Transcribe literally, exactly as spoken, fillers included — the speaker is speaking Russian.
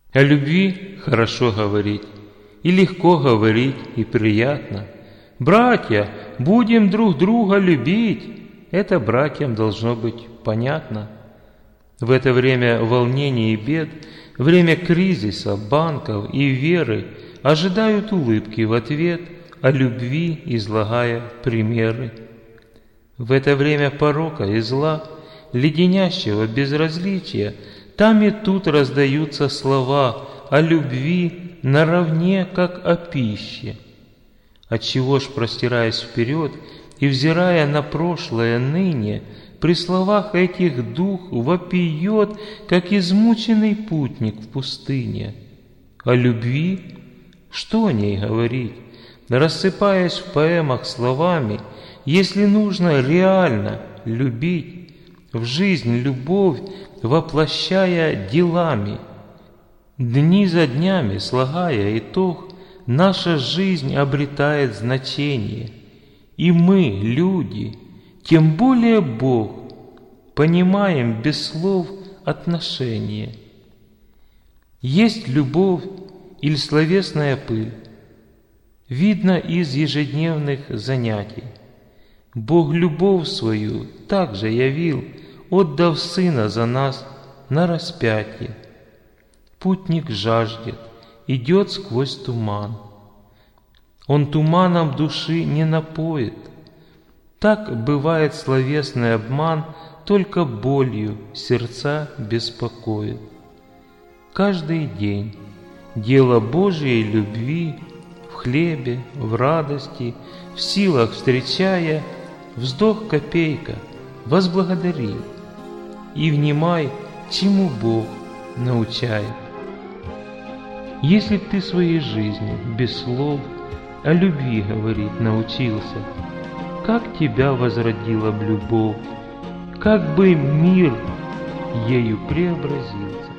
О любви хорошо говорить, и легко говорить, и приятно. «Братья, будем друг друга любить!» Это братьям должно быть понятно. В это время волнений и бед, время кризиса, банков и веры ожидают улыбки в ответ, о любви излагая примеры. В это время порока и зла, леденящего безразличия, там и тут раздаются слова о любви наравне, как о пище. Отчего ж, простираясь вперед и взирая на прошлое ныне, при словах этих дух вопиет, как измученный путник в пустыне. О любви? Что о ней говорить? Рассыпаясь в поэмах словами, если нужно реально любить, в жизнь любовь воплощая делами, дни за днями слагая итог, наша жизнь обретает значение, и мы, люди, тем более Бог, понимаем без слов отношения. Есть любовь или словесная пыль, видно из ежедневных занятий. Бог любовь свою также явил, отдав Сына за нас на распятие. Путник жаждет, идет сквозь туман. Он туманом души не напоит. Так бывает словесный обман, только болью сердца беспокоит. Каждый день дело Божьей любви в хлебе, в радости, в силах встречая, вздох копейка, возблагодари и внимай, чему Бог научает. Если б ты своей жизни без слов о любви говорить научился, как тебя возродила б любовь, как бы мир ею преобразился.